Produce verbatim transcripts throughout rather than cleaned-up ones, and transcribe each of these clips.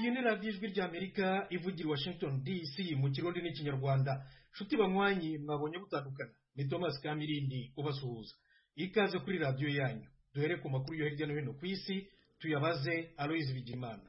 iyi ni radiyo ijwi ry'Amerika ivugira i Washington D C mu kirundi n'ikinyarwanda. Nshuti banywanyi mwabonye butandukana, ni Thomas Kamirindi ubasuhuza. Ikaze kuri radiyo yanyu. Duhere ku makuru yo hirya no hino ku isi, tuyabaze Aloise Bigimana.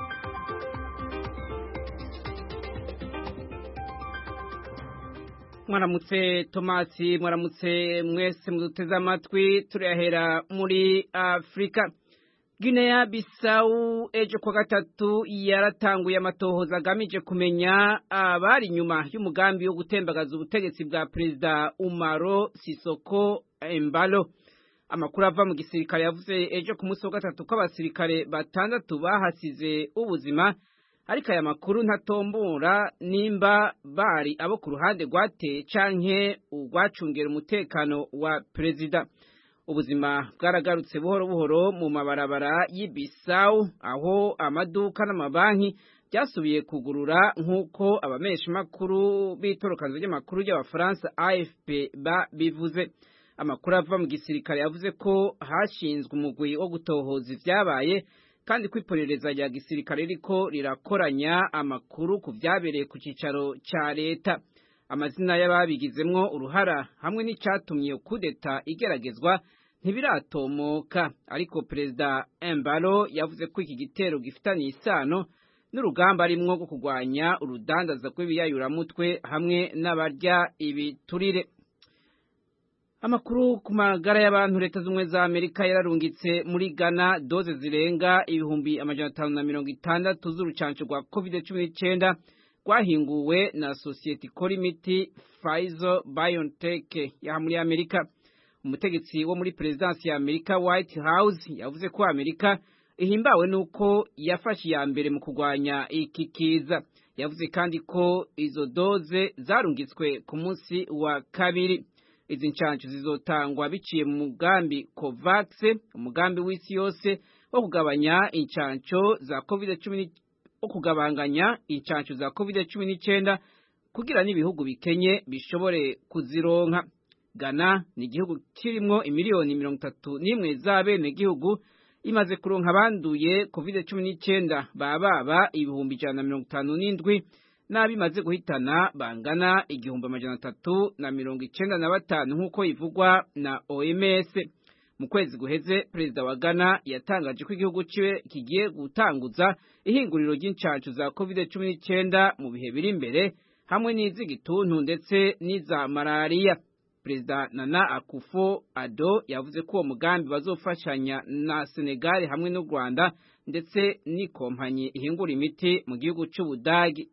Mwaramutse Tomasi, mwaramutse mwese muduteze amatwi. Turahera muri Afrika. Guinea Bissau ejo kwa gatatu yaratanguye amatohoza agamije kumenya abari nyuma y'umugambi wo gutembagaza ubutegetsi bwa Perezida Umaro Sisoko Embalo. Amakuru ava mu gisirikare yavuze ejo ku munsi wa gatatu ko abasirikare batandatu bahasize ubuzima, ariko aya makuru ntatombora nimba bari abo ku ruhande rwateye canke urwacungera umutekano wa perezida. Ubuzima bwaragarutse buhoro buhoro mu mabarabara y'Ibisau, aho amaduka n'amabanki byasubiye kugurura nk'uko abamesha makuru bitorokanzo ry'amakuru y'Abafaransa A F P ba bivuze. Amakuru ava mu gisirikare yavuze ko hashinzwe umugwi wo gutohoza ivyabaye, kandi kwiperereza rya gisirikare riko rirakoranya amakuru ku vyabereye ku cicaro ca leta. Amazina y'ababigizemwo uruhara hamwe n'icatumye kudeta igeragezwa ntibiratomoka, ariko Perezida Embalo yavuze ko iki gitero gifitanye isano n'urugamba arimwo rwo kurwanya urudandaza rw'ibiyayuramutwe hamwe n'abarya ibiturire. Amakuru ku magara y'abantu, Leta z'Ubumwe za Amerika yararungitse muri Ghana doze zirenga ibihumbi amajana atanu na mirongo itandatu z'urucanco rwa covid cumi n'icenda rwahinguwe na sosiyete ikora imiti Pfizer BioNTech ya muri Amerika. Umutegetsi wo muri Presidence ya Amerika White House yavuze ko Amerika ihimbawe nuko yafashe ya mbere mu kurwanya iki kiza. Yavuze kandi ko izo doze zarungitswe ku munsi wa kabiri. Izi ncanco zizotangwa biciye mu mugambi COVAX, umugambi w'isi yose wo kugabanya incanco za covid cumi wo kugabanganya incanco za covid cumi n'icenda kugira n'ibihugu bikenye bishobore kuzironka. Ghana ni igihugu kirimwo imiliyoni mirongo itatu n'imwe z'abene gihugu, imaze kuronka abanduye covid cumi n'icenda bababa ibihumbi ijana na mirongo itanu n'indwi, n'abimaze guhitana bangana igihumbi amajana atatu na mirongo icenda na batanu nk'uko ivugwa na O M S. Mu kwezi guheze, Perezida wa Ghana yatangaje ko igihugu ciwe kigiye gutanguza ihinguriro ry'incanco za covid cumi n'icenda mu bihe biri imbere, hamwe n'iz'igituntu ndetse n'iza malaria. Perezida Nana Akufo-Addo yavuze ko uwo mugambi bazofashanya na Senegal hamwe n'u Rwanda ndetse n'ikompanyi ihingura imiti mu gihugu c'Ubudagi.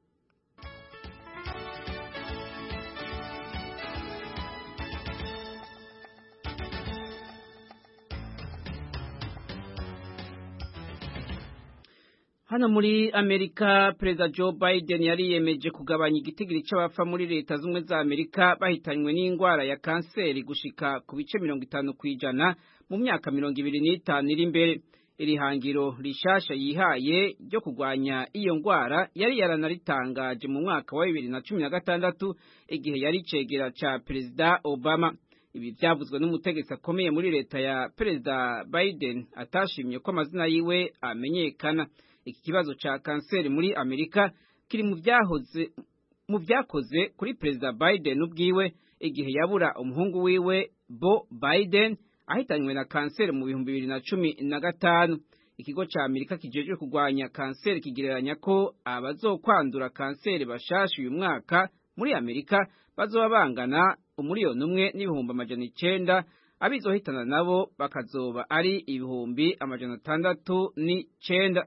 Hano muri Amerika, Perezida Joe Biden yari yemeje kugabanya igitigiri c'abapfa muri Leta z'Ubumwe za Amerika bahitanywe n'ingwara ya kanseri gushika ku bice mirongo itanu kw'ijana mu myaka mirongo ibiri n'itanu iri imbere. Iri hangiro rishasha yihaye ryo kurwanya iyo ngwara yari yaranaritangaje mu mwaka wa bibiri na cumi na gatandatu igihe yari cegera ca Perezida Obama. Ibi vyavuzwe n'umutegetsi akomeye muri leta ya Perezida Biden atashimye ko amazina yiwe amenyekana. Iki kibazo cha kanseri muri Amerika kiri mu vyahoze mu vyakoze kuri Perezida Biden ubwiwe igihe yabura umuhungu wiwe Bo Biden ahitanywe na kanseri mu bihumbi bibiri na cumi na gatanu. Ikigo cha Amerika kijejwe kurwanya kanseri kigereranya ko abazokwandura kanseri bashasha uyu mwaka muri Amerika bazoba bangana umuriyoni umwe n'ibihumbi amajana icenda, abizohitana nabo bakazoba ari ibihumbi amajana atandatu n'icenda.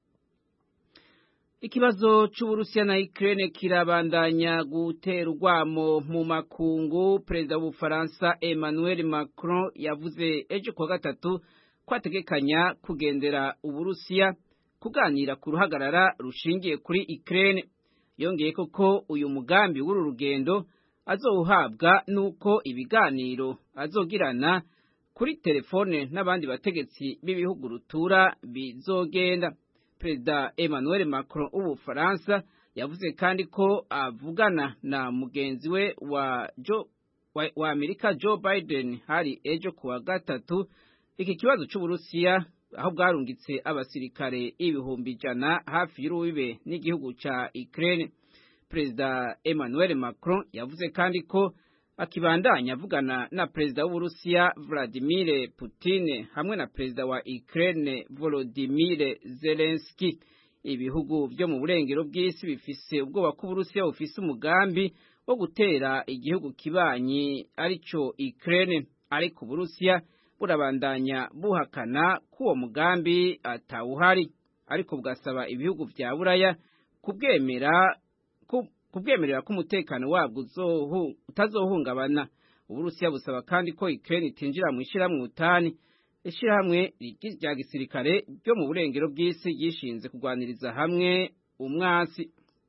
Ikibazo c'Uburusiya na Ukraine kirabandanya gutera urwamo mu makungu. Perezida w'Ubufaransa Emmanuel Macron yavuze ejo kwa gatatu ko ategekanya kugendera Uburusiya kuganira ku ruhagarara rushingiye kuri Ukraine. Yongeye ko uyu mugambi w'uru rugendo azowuhabwa nuko ibiganiro azogirana kuri telefone n'abandi bategetsi b'ibihugu rutura bizogenda. Perezida Emmanuel Macron w'Ubufaransa yavuze kandi ko avugana na mugenzi we wa Joe wa, wa Amerika Joe Biden hari ejo kuwa gatatu. Iki kibazo c'Uburusiya aho bwarungitse abasirikare ibihumbi ijana hafi y'urubibe n'igihugu ca Ukraine. Perezida Emmanuel Macron yavuze kandi ko akibandanya avugana na perezida w'Uburusiya Vladimir Putin hamwe na perezida wa Ukraine Volodymyr Zelensky. Ibihugu byo mu burengero bw'isi bifise ubwoba ko Uburusiya bufise umugambi wo gutera igihugu kibanyi arico Ukraine, ariko Uburusiya burabandanya buhakana ko uwo mugambi atawuhari, ariko bwasaba ibihugu vya Buraya kubwemera kubwemerera ko umutekano wabwo utazohungabana. Uburusiya busaba kandi ko Ukraine itinjira mu ishyirahamwe utani, ishyirahamwe rya gisirikare ryo mu burengero bw'isi yishinze kurwaniriza hamwe umwasi.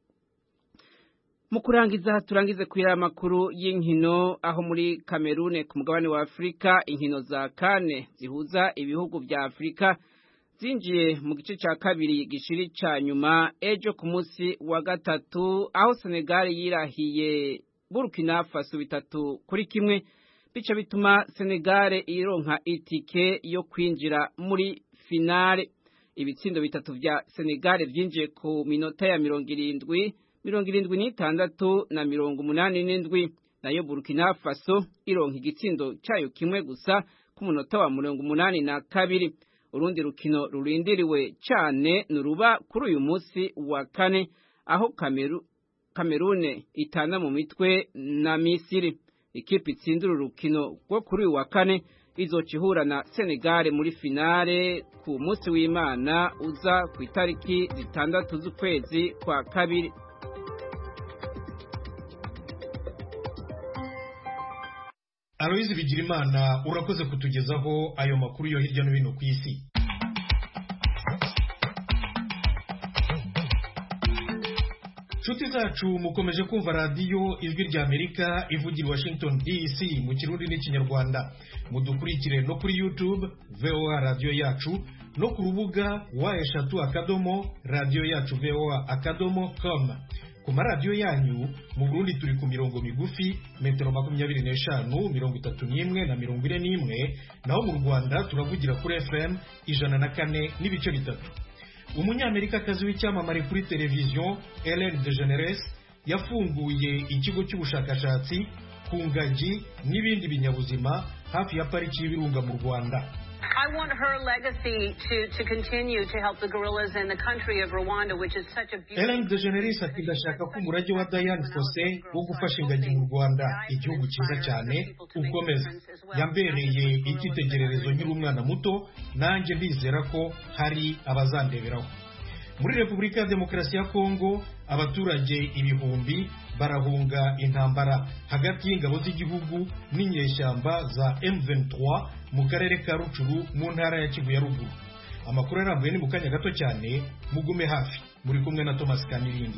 Mu kurangiza turangize kwira amakuru y'inkino, aho muri Cameroon ku mugabane wa Afrika inkino za kane zihuza ibihugu vya Afrika zinjiye mu gice ca kabiri gishiri ca nyuma ejo ku munsi wa gatatu, aho Senegal yirahiye Burkina Faso bitatu kuri kimwe, bica bituma Senegal ironka itike yo kwinjira muri finale. Ibitsindo bitatu vya Senegal vyinjiye ku minota ya mirongo irindwi mirongo irindwi n'itandatu na mirongo umunani n'indwi, nayo Burkina Faso ironka igitsindo cyayo kimwe gusa ku munota wa mirongo umunani na kabiri. Urundi rukino rurindiriwe cyane nuruba kuri uyu munsi wa kane, aho Kameru Cameroon itana mu mitwe na Misiri. Ikipe itsindira urukino rwo kuri uyu wa kane izocihura na Senegal muri finale ku munsi w'Imana uza ku itariki zitandatu z'ukwezi kwa kabiri. Aloyizi Bigirimana urakoze kutugezaho ayo makuru yo hirya no hino ku isi. Nshuti zacu mukomeje kumva radiyo Ijwi rya Amerika ivugira Washington D C mu Kirundi n'Ikinyarwanda. Mudukurikire no kuri YouTube V O A radio yacu, no ku rubuga wa eshatu akadomo radio yacu V O A akadomo com. Ku maradiyo yanyu mu Burundi turi ku mirongo migufi metero makumyabiri n'eshanu mirongo itatu n'imwe na mirongo ine n'imwe, naho mu Rwanda turavugira kuri F M ijana na kane n'ibice bitatu. Umunyamerikakazi w'icyamamare kuri televiziyo Ellen DeGeneres yafunguye ikigo cy'ubushakashatsi ku ngagi n'ibindi binyabuzima hafi ya pariki y'ibirunga mu Rwanda. I want her legacy to, to continue to help the gorillas in the country of Rwanda, which is such a beautiful... Ellen DeGeneres ati ndashaka ko umurage wa Diane Fossey wo gufasha ingagi mu Rwanda, igihugu cyiza cyane, ukomeza. Yambereye icyitegererezo nkiri umwana muto, nanjye ndizera ko hari abazandeberaho. Muri Repubulika ya Demokarasi ya Kongo, abaturage ibihumbi barahunga intambara hagati y'ingabo z'igihugu n'inyeshyamba za M vingt-trois mu karere ka Rucuru mu ntara ya Kivu ya Ruguru. Amakuru arambuye ni mu kanya gato cyane, mugume hafi. Muri kumwe na Thomas Kamirindi.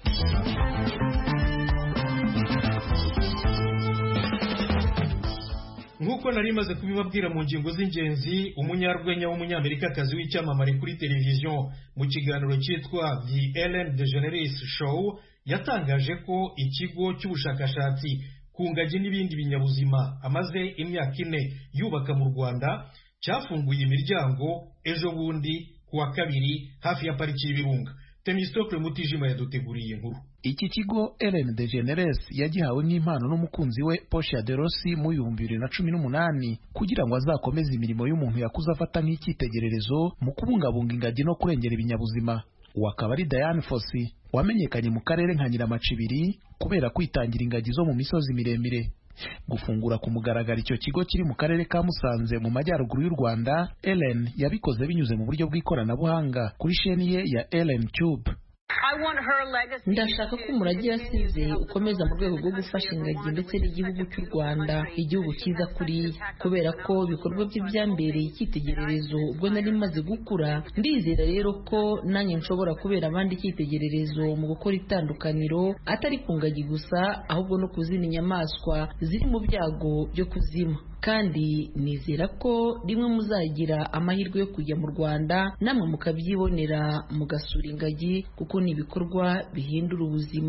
Nkuko nari maze kubibabwira mu ngingo z'ingenzi, umunyarwenya w'umunyamerikakazi w'icyamamare kuri televiziyo mu kiganiro cyitwa The Ellen DeGeneres Show yatangaje ko ikigo cy'ubushakashatsi ku ngagi n'ibindi binyabuzima amaze imyaka ine yubaka mu Rwanda cyafunguye imiryango ejo bundi kuwa kabiri hafi ya pariki y'ibirunga. Temistokle Mutijima yaduteguriye inkuru. Iki kigo Ellen DeGeneres yagihawe nk'impano n'umukunzi we Portia de Rossi mu bihumbi bibiri na cumi n'umunani kugira ngo azakomeze imirimo y'umuntu yakuze afata nk'icyitegererezo mu kubungabunga ingagi no kurengera ibinyabuzima. Wakaba ari Diane Fossey wamenyekanye mu karere nka Nyiramacibiri kubera kwitangira ingagi zo mu misozi miremire. Gufungura ku mugaragaro icyo kigo kiri mu karere ka Musanze mu majyaruguru y'u Rwanda, Ellen yabikoze binyuze mu buryo bw'ikoranabuhanga kuri sheni ye ya Ellen Tube. Ndashaka ko umurage yasize ukomeza mu rwego rwo gufasha ingagi ndetse n'igihugu cy'u Rwanda, igihugu cyiza kuriya, kubera ko ibikorwa bye byambereye icyitegererezo ubwo nari maze gukura. Ndizera rero ko nanjye nshobora kubera abandi icyitegererezo mu gukora itandukaniro, atari ku ngagi gusa ahubwo no ku zindi nyamaswa ziri mu byago byo kuzima. Kandi nizera ko rimwe muzagira amahirwe yo kujya mu Rwanda namwe mukabyibonera mugasura ingagi, kuko ni ibikorwa bihindura ubuzima.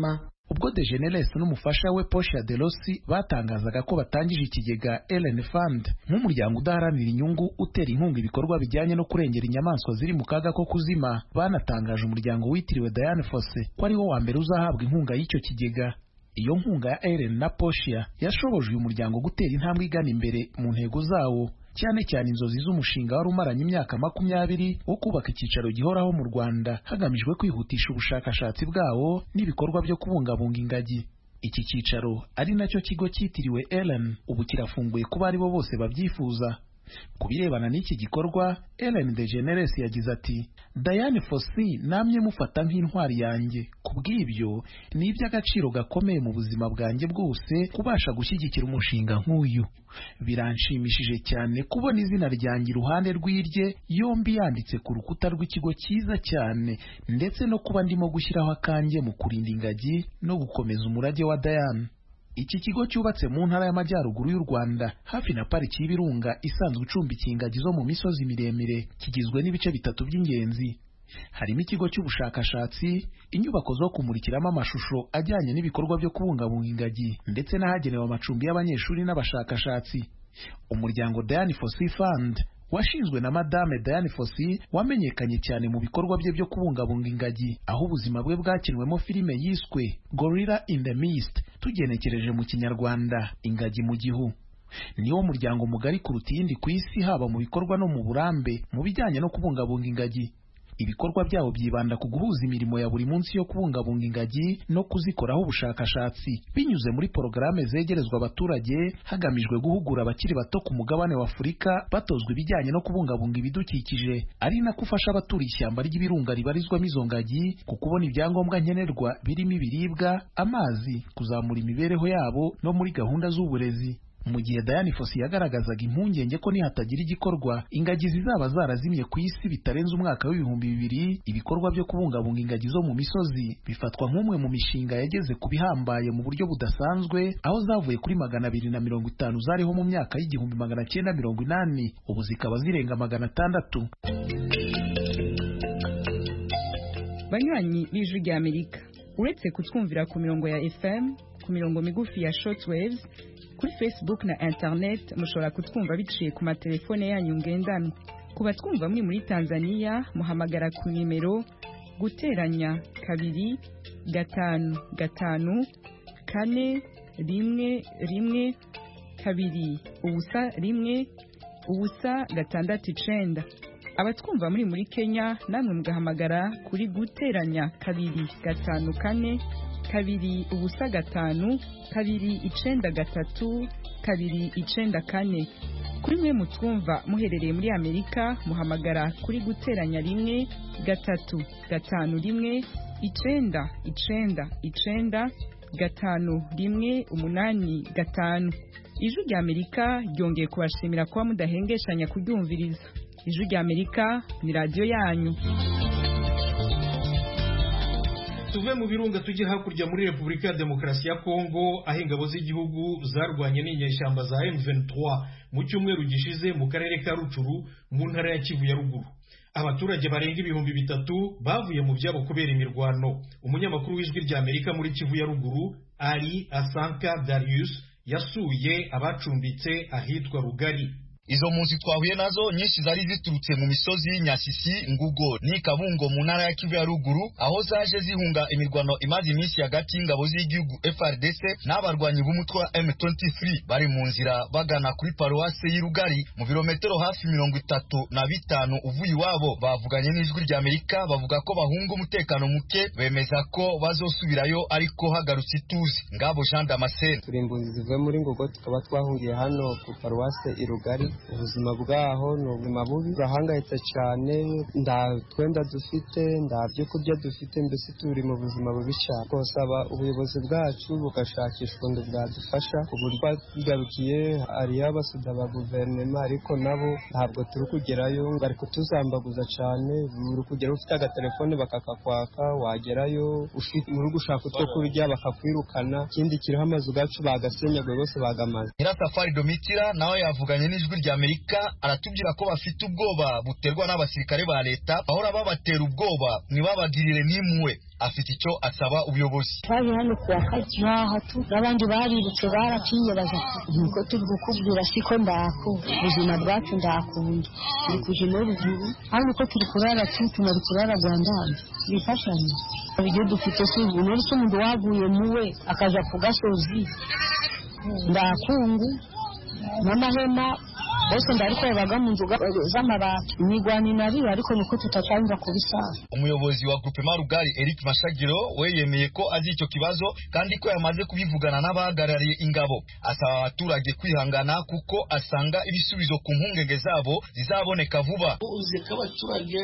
ubwo Degeneres n'umufasha we Portia de Rossi batangazaga ko batangije ikigega Ellen Fund nk'umuryango udaharanira inyungu utera inkunga ibikorwa bijyanye no kurengera inyamaswa ziri mu kaga ko kuzima, banatangaje umuryango witiriwe Diane Fossey ko ariwo wa mbere uzahabwa inkunga y'icyo kigega. Iyo nkunga ya Ellen na Portia yashoboje uyu muryango gutera intambwe igana imbere mu ntego zawo, cyane cyane inzozi z'umushinga wari umaranye imyaka makumyabiri wo kubaka icyicaro gihoraho mu Rwanda hagamijwe kwihutisha ubushakashatsi bwawo n'ibikorwa byo kubungabunga ingagi. Iki cyicaro ari nacyo kigo cyitiriwe Ellen ubu kirafunguye kuba ari bo bose babyifuza. Ku birebana n'iki gikorwa, Ellen DeGeneres yagize ati, Diane Fossey namye mufata nk'intwari yanjye, kubw'ibyo ni iby'agaciro gakomeye mu buzima bwanjye bwose kubasha gushyigikira umushinga nk'uyu. Biranshimishije cyane kubona izina ryanjye iruhande rw'irye yombi yanditse ku rukuta rw'ikigo cyiza cyane, ndetse no kuba ndimo gushyiraho akanjye mu kurinda ingagi no gukomeza umurage wa Diane. Iki kigo cyubatse mu ntara y'Amajyaruguru y'u Rwanda hafi na pariki y'Ibirunga isanzwe icumbikiye ingagi zo mu misozi miremire, kigizwe n'ibice bitatu by'ingenzi. Harimo ikigo cy'ubushakashatsi, inyubako zo kumurikiramo amashusho ajyanye n'ibikorwa byo kubungabunga ingagi, ndetse n'ahagenewe amacumbi y'abanyeshuri n'abashakashatsi. Umuryango Diane Fossey Fund washinzwe na Madame Diane Fossey wamenyekanye cyane mu bikorwa bye byo kubungabunga ingagi, aho ubuzima bwe bwakinwemo filime yiswe Gorilla in the Mist, tugenekereje mu Kinyarwanda ingagi mu gihu. Niwo muryango mugari kuruta iyindi ku isi haba mu bikorwa no mu burambe mu bijyanye no kubungabunga ingagi. Ibikorwa byabo byibanda ku guhuza imirimo ya buri munsi yo kubungabunga ingagi no kuzikoraho ubushakashatsi binyuze muri porogaramu zegerezwa abaturage, hagamijwe guhugura abakiri bato ku mugabane wa Afurika batozwa ibijyanye no kubungabunga ibidukikije, ari nako ufasha abaturiye ishyamba ry'ibirunga ribarizwamo izo ngagi ku kubona ibyangombwa nkenerwa birimo ibiribwa, amazi, kuzamura imibereho yabo no muri gahunda z'uburezi. Mu gihe Diane Fossey yagaragazaga impungenge ko nihatagira igikorwa ingagi zizaba zarazimye ku isi bitarenze umwaka w'ibihumbi bibiri, ibikorwa byo kubungabunga ingagi zo mu misozi bifatwa nk'umwe mu mishinga yageze ku bihambaye mu buryo budasanzwe, aho zavuye kuri magana abiri na mirongo itanu zariho mu myaka y'igihumbi magana cyenda mirongo inani, ubu zikaba zirenga magana atandatu. Banywanyi b'Ijwi ry'Amerika, uretse kutwumvira ku mirongo ya F M, ku mirongo migufi ya shortwaves, kuri Facebook na internet mushobora kutwumva biciye ku matelefone yanyu ngendanwa. Kuba twumva muri muri Tanzania muhamagara ku nimero guteranya kabiri gatanu gatanu kane rimwe rimwe kabiri ubusa rimwe ubusa gatandatu icenda. Abatwumva muri muri Kenya namwe mugahamagara kuri guteranya kabiri gatanu kane kabiri ubusa gatanu kabiri icenda gatatu kabiri icenda kane. Kuri mwe mutwumva muherereye muri Amerika muhamagara kuri guteranya rimwe gatatu gatanu rimwe icenda icenda icenda gatanu rimwe umunani gatanu. Ijwi rya Amerika ryongeye kubashimira kuba mudahengeshanya kuryumviriza. Ijwi rya Amerika ni radio yanyu. Tuve mu birunga tujye hakurya muri Repubulika ya Demokarasi ya Kongo, aho ingabo z'igihugu zarwanye n'inyeshyamba za M vingt-trois mu cyumweru gishize mu karere ka Rucuru mu ntara ya Kivu ya Ruguru. Abaturage barenga ibihumbi bitatu bavuye mu byabo kubera imirwano. Umunyamakuru w'Ijwi rya Amerika muri Kivu ya Ruguru, Ali Asanka Darius, yasuye abacumbitse ahitwa Rugari. Izo munsi twahuye nazo nyinshi zari ziturutse mu misozi Nyasisi, Ngugo ni Kabungo mu ntara ya Kivu ya Ruguru, aho zaje zihunga imirwano imaze iminsi hagati y'ingabo z'igihugu F R D C n'abarwanyi b'umutwe wa M vingt-trois bari mu nzira bagana kuri paruwase y'Irugari mu birometero hafi mirongo itatu na bitanu uvuye iwabo. Bavuganye n'Ijwi rya Amerika bavuga ko bahunga umutekano muke, bemeza ko bazosubirayo ariko hagarutse ituze. Ngabo Jean Damascene: turimbuzi zivuye muri Ngugo tukaba twahungiye hano ku paruwase Irugari. Ubuzima bwaho ni ubuzima bubi, burahangayitse cyane, nda twenda dufite, nda byo kurya dufite, mbese turi mu buzima bubi cyane. Twasaba ubuyobozi bwacu bugashakisha ubundi bwadufasha ku buryo bwarukiye ari abasuda ba guverinoma, ariko nabo ntabwo turi kugerayo, bari kutuzambaguza cyane. Uri kugera ufite agatelefone bakakakwaka, wagerayo ufite muri gushaka utwo kurya bakakwirukana, ikindi kiriho amazu gacu bagasenyaguye bose bagamaze. Nyirasafari Domitira nawe yavuganye n'Ijwi rya Amerika aratubwira ko bafite ubwoba buterwa n'abasirikare ba leta bahora babatera ubwoba ntibabagirire n'imwe. Afite icyo asaba ubuyobozi. Twaje hano kuwa kati naho tu abandi barirutse barakinye baza nuko turi gukubwira siko ndako ubuzima bwacu ndakunda ni kuje muri ruguru hano ko turi kurara tu tunari kurara Rwandambi bifashanye ibyo dufite subu muri sumu waguye muwe akaja ku gasozi ndakungu n'amahema bose ndariko baga mu nzuga z'amabati imigwani nari ariko niko tutacanga kubisasa. Umuyobozi wa Groupe Marugari Eric Mashagiro we yemeye ko azi icyo kibazo kandi ko yamaze kubivugana n'abahagarariye ingabo. Asaba abaturage kwihangana kuko asanga ibisubizo ku mpungenge zabo zizaboneka vuba. Uzi ko abaturage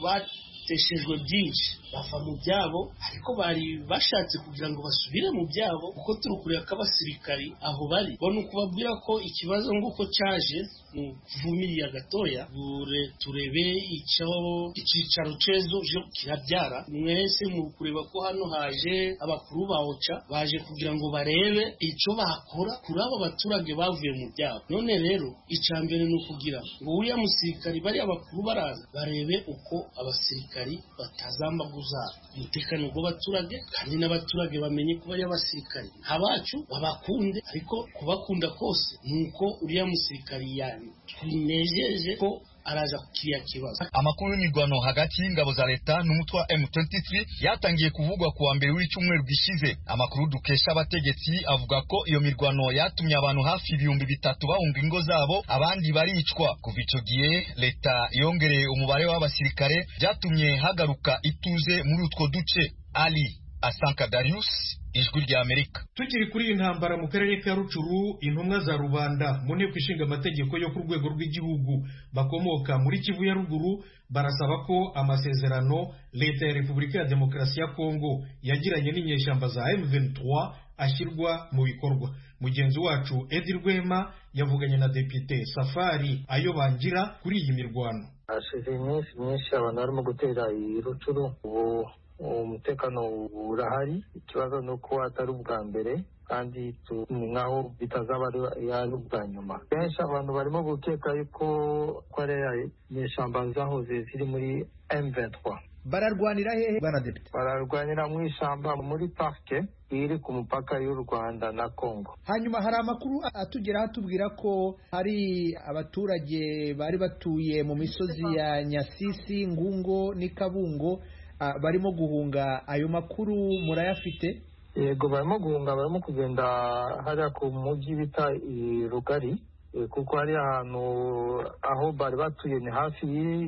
bateshejwe byinshi bafa mu byabo ariko bari bashatse kugira ngo basubire mu byabo kuko turukurira ko abasirikari aho bari bona kubabwira ko ikibazo nguko cyaje mu kuvumiriya gatoya bure turebe icyo ikicaro cezo je kirabyara mwese mu kureba ko hano haje abakuru bawoca baje kugira ngo barebe icyo bakora kuri abo baturage bavuye mu byabo. None rero icambere ni ukugira ngo uya musirikari bari abakuru baraza barebe uko abasirikari batazamba umutekano w'abaturage kandi n'abaturage bamenye kuba y'abasirikari abacu babakunde ariko kubakunda kose nuko uriya musirikari yani tunejeje ko araza kukiriya kibazo. Amakuru y'imigwano hagati y'ingabo za leta n'umutwe wa M twenty-three yatangiye kuvugwa kuwa mbere w'icyumweru gishize. Amakuru dukesha abategetsi avuga ko iyo mirwano yatumye abantu hafi ibihumbi bitatu bahunga ingo zabo abandi baricwa. Kuva icyo gihe leta yongereye umubare w'abasirikare byatumye hagaruka ituze muri utwo duce. Ali Asanka Darius, Ijwi rya Amerika. Tukiri kuri iyi ntambara mu karere ka Rucuru, intumwa za rubanda mu nteko ishinga amategeko yo ku rwego rw'igihugu bakomoka muri Kivu ya ruguru barasaba ko amasezerano leta ya Repubulika ya Demokarasi ya Kongo yagiranye n'inyeshyamba za M twenty-three ashyirwa mu bikorwa. Mugenzi wacu Edi Rwema yavuganye na Depite Safari Ayo Bangira kuri iyi mirwano. Hashize iminsi myinshi abantu barimo gutera i Rucuru, ubu umutekano urahari. Ikibazo ni uko atari ubwa mbere kandi nkaho bitazaba ari ubwa nyuma. Benshi abantu barimo gukeka yuko ko ari inyeshyamba zahoze ziri muri M twenty-three. Bararwanira hehe bana Depite? Bararwanira mu ishyamba muri parke iri ku mupaka y'u Rwanda na Kongo. Hanyuma hari amakuru atugera atubwira ko hari abaturage bari batuye mu misozi ya Nyasisi, Ngungo n'Ikabungo barimo guhunga. Ayo makuru murayafite? Yego, barimo guhunga, barimo kugenda hariya ku mujyi bita i Rugari, kuko hari ahantu aho bari batuye ni hafi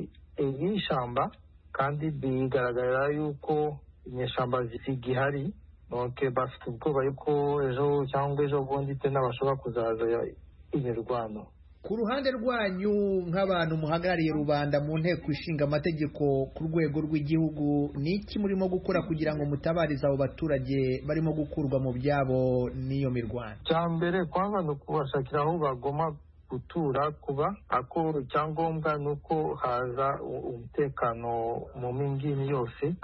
y'ishyamba kandi bigaragara yuko inyeshyamba zigihari. Okay, bafite ubwoba yuko ejo cyangwa ejo bundi tena bashobora kuzaza imirwano. Ku ruhande rwanyu nk'abantu muhagarariye rubanda mu nteko ishinga amategeko ku rwego rw'igihugu, ni iki murimo gukora kugira ngo mutabarize abo baturage barimo gukurwa mu byabo n'iyo mirwano? Cyambere kwanga no kubashakira aho bagoma gutura kuba, ako icyangombwa nuko haza umutekano mu mingini yose.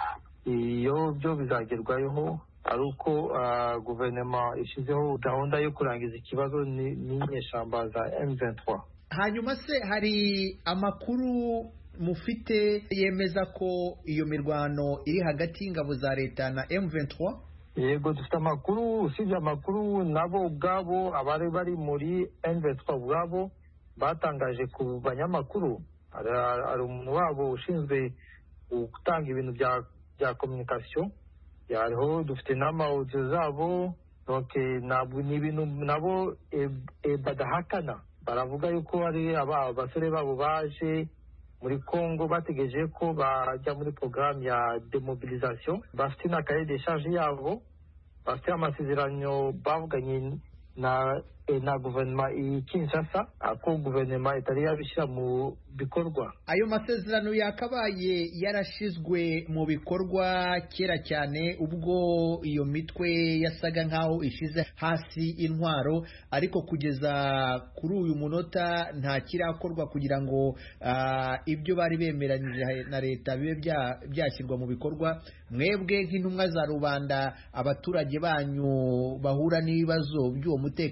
Iyo byo bizagerwayo ari uko uh, guverinoma ishizeho gahunda yo kurangiza ikibazo n'inyeshyamba za M twenty-three. Hanyuma se hari amakuru mufite yemeza ko iyo mirwano iri hagati y'ingabo za leta na M twenty-three? Yego, dufite amakuru. Usibye amakuru, nabo ubwabo abari bari muri M twenty-three ubwabo batangaje ku banyamakuru. Ari umuntu wabo ushinzwe gutanga ibintu bya bya communication. Yariho dufite n'amaudio zabo, donc nabwo n'ibintu nabo e, e, badahakana. Baravuga yuko ari aba basore babo baje muri Kongo bategereje ko bajya muri programme ya demobilisation, bafite na cahier de charge yabo, bafite amasezerano bavuganye na e, na guverinoma i Kinshasa, ako guverinoma itari yabishyira mu bikorwa. Ayo masezerano yakabaye yarashizwe mu bikorwa kera cyane ubwo iyo mitwe yasaga nkaho ishize hasi intwaro, ariko kugeza kuri uyu munota nta kirakorwa kugira ngo uh, ibyo bari bemeranyije na leta bibe byashyirwa mu bikorwa. Mwebwe nk'intumwa za rubanda, abaturage banyu bahura n'ibibazo by'uwo mutekano muke,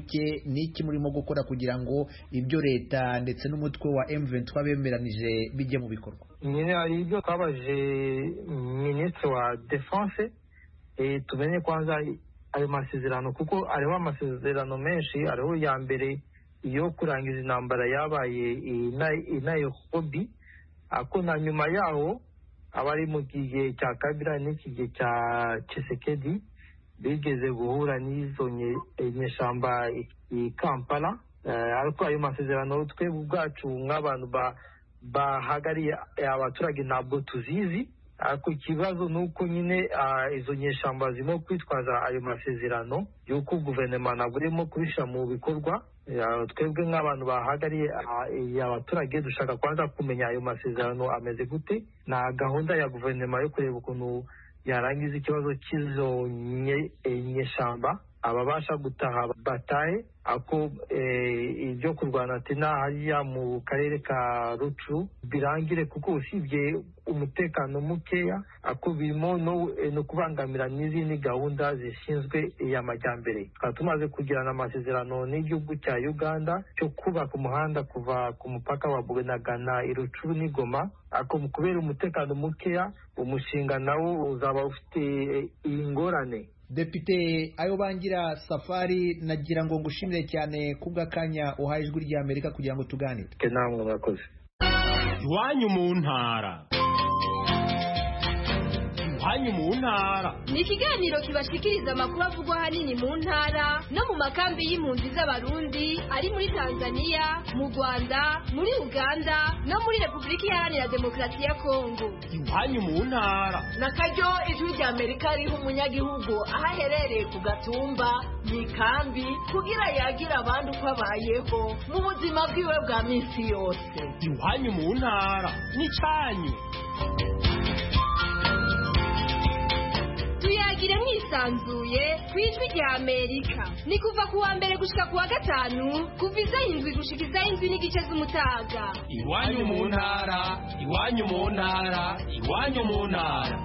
politike n'iki murimo gukora kugira ngo ibyo leta ndetse n'umutwe wa M vingt-trois bemeranije bijye mu bikorwa? nyine hari ibyo twabaje minisitiri wa defense eh, tumenye kwanza ayo masezerano kuko hariho amasezerano menshi. hariho ya mbere iyo kurangiza intambara yabaye i Nairobi, ako na nyuma yaho abari mu gihe cya Kabila n'iki gihe cya Tshisekedi bigeze guhura n'izo nyeshamba i Kampala. ariko ayo masezerano twebwe ubwacu nk'abantu bahagariye abaturage ntabwo tuzizi. ariko ikibazo ni uko nyine izo nyeshamba zirimo kwitwaza ayo masezerano y'uko guverinoma ntabwo irimo kubishyira mu bikorwa. twebwe nk'abantu bahagariye abaturage dushaka kwanza kumenya ayo masezerano ameze gute, na gahunda ya guverinoma yo kureba ukuntu yarangiza ikibazo cy'izo nyeshamba ababasha gutaha batahe. ako ibyo kurwana tena hariya mu karere ka Rutshuru birangire, kuko usibye umutekano mukeya ako birimo no kubangamira n'izindi gahunda zishinzwe y'amajyambere. tukaba tumaze kugirana amasezerano n'igihugu cya Uganda cyo kubaka umuhanda kuva ku mupaka wa Bunagana i Rutshuru n'i Goma. ako kubera umutekano mukeya umushinga nawo uzaba ufite ingorane. Depite Ayobangira Safari, nagira ngo ngushimire cyane kubw'akanya uhaye ijwi rya Amerika kugira ngo tuganire. Ke namwe mwakoze. Iwanyu mu ntara. Iwanyu mu ntara ni ikiganiro kibashikiriza amakuru avugwa ahanini mu ntara no mu makambi y'impunzi z'abarundi ari muri Tanzania, mu Rwanda, muri Uganda no muri Repubulika Iharanira Demokarasi ya Kongo. Iwanyu mu ntara na karyo ijwi rya Amerika riha umunyagihugu aho aherereye ku gatumba mu ikambi kugira yagira abandi uko abayeho mu buzima bwiwe bwa minsi yose. Iwanyu mu ntara ni cyanyu. tuyagire mwisanzuye ku ijwi rya Amerika. ni kuva ku wa mbere gushika ku wa gatanu kuva izaho indwi gushika izaho indwi n'igice z'umutaga. Iwanyu mu ntara, iwanyu mu ntara, iwanyu mu ntara.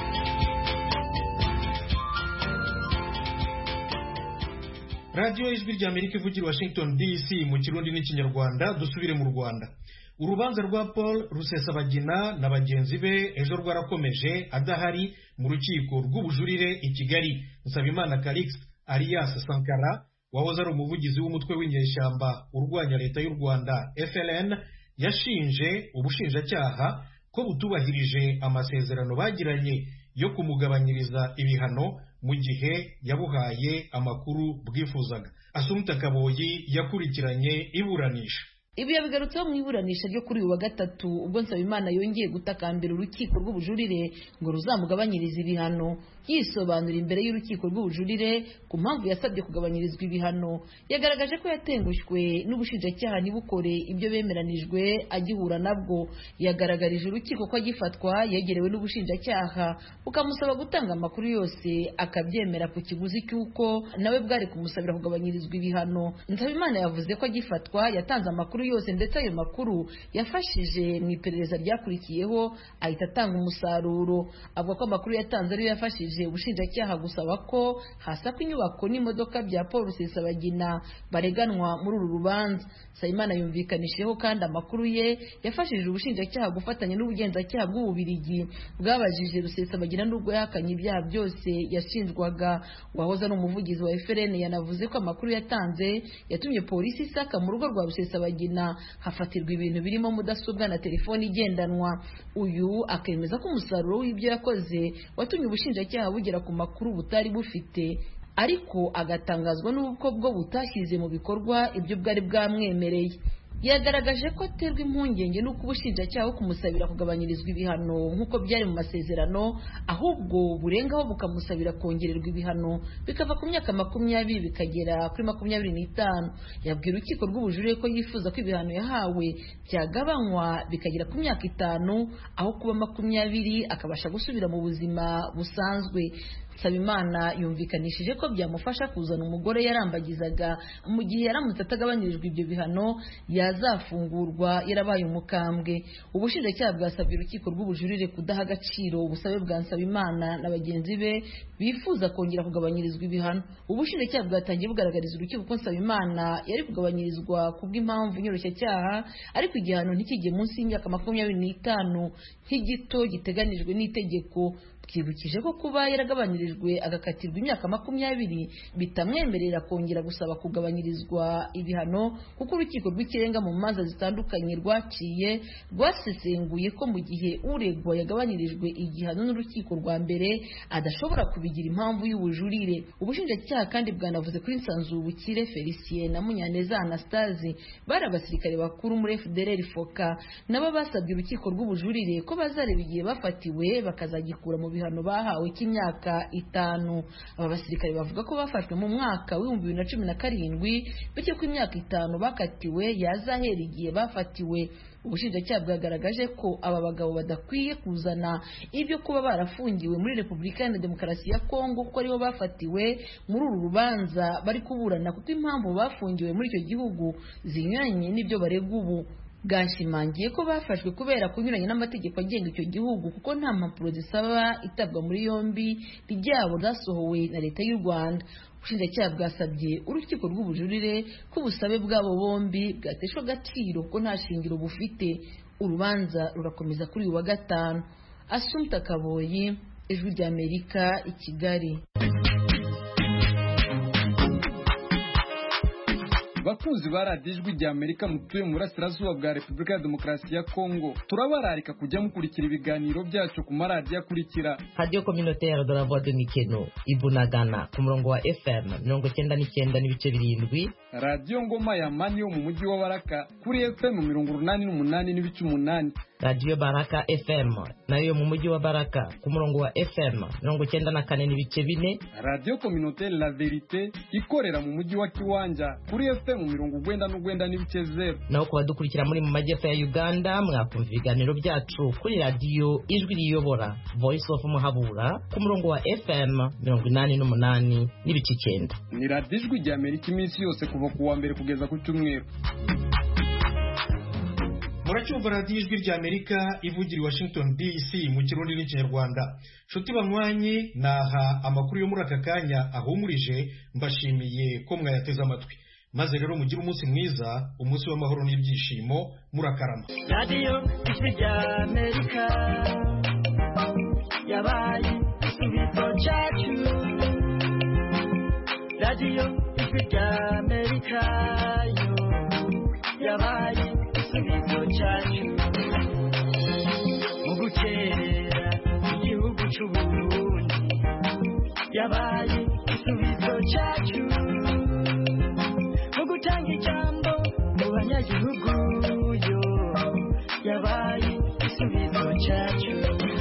radiyo ijwi rya Amerika ivugira Washington D C mu kirundi n'ikinyarwanda. dusubire mu Rwanda. urubanza rwa Paul Rusesabagina na bagenzi be ejo rwarakomeje adahari mu rukiko rw'ubujurire i Kigali. Nsabimana Calix alias Sankara wahoze ari umuvugizi w'umutwe w'inyeshyamba urwanya leta y'u Rwanda F L N yashinje ubushinjacyaha ko butubahirije amasezerano bagiranye yo kumugabanyiriza ibihano mu gihe yabuhaye amakuru bwifuzaga. Asumta Kaboyi yakurikiranye iburanisha. Ibi yabigarutseho mu iburanisha ryo kuri uyu wa gatatu ubwo Nsabimana yongeye gutakambira urukiko rw'ubujurire ngo ruzamugabanyiriza ibihano. Yisobanura imbere y'urukiko rw'ubujurire ku mpamvu yasabye kugabanyirizwa ibihano, yagaragaje ko yatengushywe n'ubushinjacyaha ntibukore ibyo bemeranijwe agihura nabwo. Yagaragarije urukiko ko agifatwa yegerewe n'ubushinjacyaha bukamusaba gutanga amakuru yose akabyemera ku kiguzi cy'uko nawe bwari kumusabira kugabanyirizwa ibihano. Nsabimana yavuze ko agifatwa yatanze amakuru yose ndetse ayo makuru yafashije mu iperereza ryakurikiyeho ahita atanga umusaruro. Avuga ko amakuru yatanze ariyo yafashije ubushinjacyaha gusaba ko hasakwa inyubako n'imodoka bya Paul Rusesabagina bareganwa muri uru rubanza. Nsabimana yumvikanishijeho kandi amakuru ye yafashije ubushinjacyaha gufatanya n'ubugenzacyaha bw'Ububirigi bwabajije Rusesabagina n'ubwo yahakanye ibyaha byose yashinjwaga. Wahoze ari umuvugizi wa F L N yanavuze ko amakuru yatanze yatumye polisi isaka mu rugo rwa Rusesabagina hafatirwa ibintu birimo mudasobwa na telefoni igendanwa. Uyu akemeza ko umusaruro w'ibyo yakoze watumye ubushinjacyaha bugera ku makuru butari bufite, ariko agatangazwa n'uko bwo butashyize mu bikorwa ibyo bwari bwamwemereye. Yagaragaje ko aterwa impungenge n'uko ubushinjacyaha kumusabira kugabanyirizwa ibihano nk'uko byari mu masezerano, ahubwo burengaho bukamusabira kongererwa ibihano bikava ku myaka makumyabiri bikagera kuri makumyabiri n'itanu. Yabwira urukiko rw'ubujurire ko yifuza ko ibihano yahawe byagabanywa bikagera ku myaka itanu aho kuba makumyabiri akabasha gusubira mu buzima busanzwe. Nsabimana yumvikanishije ko byamufasha kuzana umugore yarambagizaga mu gihe yaramutse atagabanyirijwe ibyo bihano yazafungurwa yarabaye umukambwe. Ubushinjacyaha bwasabye urukiko rw'ubujurire kudaha agaciro ubusabe bwa Nsabimana na bagenzi be bifuza kongera kugabanyirizwa ibihano. Ubushinjacyaha bwatangiye bugaragariza urukiko ko Nsabimana yari kugabanyirizwa kubw'impamvu nyoroshyacyaha ariko igihano ntikijye munsi y'imyaka makumyabiri n'itanu nk'igito giteganijwe n'itegeko. Twibukije ko kuba yaragabanyirijwe agakatirwa imyaka makumyabiri bitamwemerera kongera gusaba kugabanyirizwa ibihano kuko urukiko rw'ikirenga mu manza zitandukanye rwaciye rwasesenguye ko mu gihe uregwa yagabanyirijwe igihano n'urukiko rwa mbere adashobora kubigira impamvu y'ubujurire. Ubushinjacyaha kandi bwanavuze kuri Nsanzubukire Felicien na Munyaneza Anastase bari abasirikare bakuru muri F D L R Foka nabo basabye urukiko rw'ubujurire ko bazareba igihe bafatiwe bakazagikura mu bihano bahawe cy'imyaka itanu. Aba basirikare bavuga ko bafashwe mu mwaka w'ibihumbi bibiri na cumi na karindwi bityo ko imyaka itanu bakatiwe yazahera igihe bafatiwe. Ubushinjacyaha bwagaragaje ko aba bagabo badakwiye kuzana ibyo kuba barafungiwe muri Repubulika ya Demokarasi ya Kongo kuko aribo bafatiwe muri uru rubanza bari kuburana kuko impamvu bafungiwe muri icyo gihugu zinyuranye n'ibyo baregwa ubu. Bwashimangiye ko bafashwe kubera kunyuranya n'amategeko agenga icyo gihugu kuko nta mpapuro zisaba itabwa muri yombi ryabo zasohowe na leta y'u Rwanda. Ubushinjacyaha bwasabye urukiko rw'ubujurire ko ubusabe bwabo bombi bwateshwa agaciro kuko nta shingiro bufite. Urubanza rurakomeza kuri uyu wa gatanu. Assumpta Kaboyi, Ijwi ry'Amerika, i Kigali. Bakunzi ba radiyo Ijwi ry'Amerika mutuye mu burasirazuba bwa Repubulika ya Demokarasi ya Kongo, turabararika kujya mukurikira ibiganiro byacu ku maradiyo akurikira: Radio Communautaire de la Voix de Mikeno Ibunagana ku murongo wa F M mirongo icyenda n'icyenda n'ibice birindwi, Radio Ngoma ya Mani yo mu mujyi wa Baraka kuri F M mirongo urunani n'umunani n'ibice umunani, Radio Baraka F M nayo mu mujyi wa Baraka ku murongo wa F M mirongo icyenda na kane n'ibice bine, Radio Communautaire La Verite ikorera mu mujyi wa Kiwanja kuri F M mirongo urwenda n'urwenda n'ibice zero. Naho kuba dukurikira muri mu majyepfo ya Uganda mwakumva ibiganiro byacu kuri Radio Ijwi riyobora Voice of Muhabura ku murongo wa F M mirongo inani n'umunani n'ibice icyenda. Ni Radio Ijwi ry'Amerika iminsi yose kuva ku wa mbere kugeza ku cyumweru. Muracyumva radiyo Ijwi ry'Amerika ivugira i Washington D C mu kirundi n'ikinyarwanda. Nshuti banywanyi, naha amakuru yo muri aka kanya ahumurije, mbashimiye ko mwayateze amatwi. Maze rero mugire umunsi mwiza, umunsi w'amahoro n'ibyishimo, murakarama. Radiyo Ijwi ry'Amerika yabaye igisubizo cyacu. Radiyo Ijwi ry'Amerika yo yabaye igisubizo cyacu mu gukerera igihugu cy'u Burundi. Yabaye igisubizo cyacu mu gutanga ijambo mu banyagihugu yo. Yabaye igisubizo cyacu.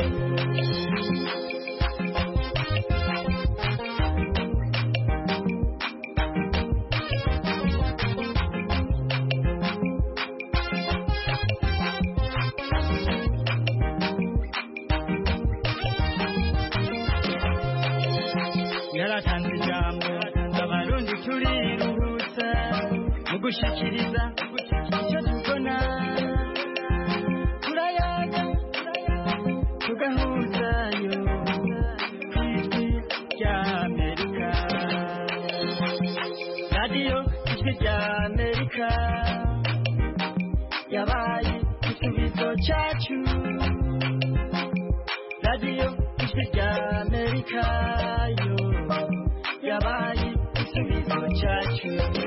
Yaratanze ijambo abarundi turiruhutsa mu gushikiriza icyo tubona. Turayaga tugahuzayo Ijwi ry'Amerika. Radiyo Ijwi ry'Amerika yabaye igisubizo cyacu. Radiyo Ijwi ry'Amerika yo yabaye igisubizo cyacu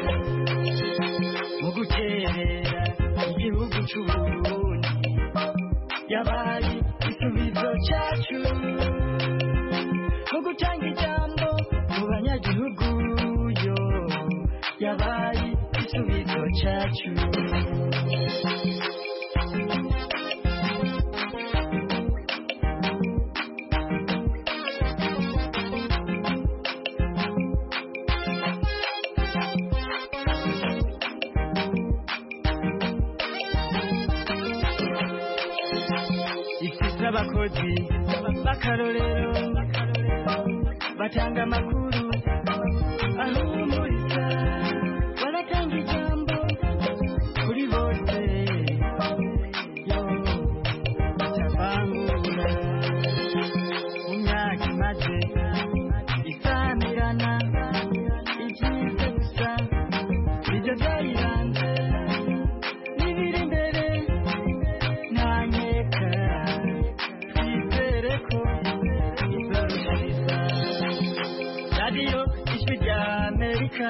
mu gukerera igihugu cy'u Burundi. Yabaye igisubizo cyacu mu gutanga ijambo mu banyagihugu yo. Yabaye igisubizo cyacu. Abakozi b'akarorero batanga amakuru